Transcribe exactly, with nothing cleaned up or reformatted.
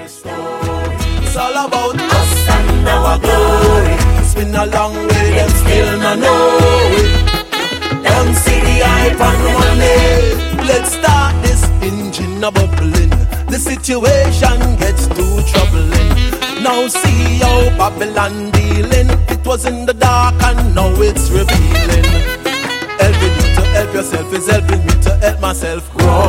our story. It's all about us and our glory. It's been a long way, them still not know it. Don't see the hype on money. Let's start this engine a bubbling. The situation gets too troubling. Now see how Babylon dealing. It was in the dark and now it's revealing. Helping you to help yourself is helping me to help myself grow.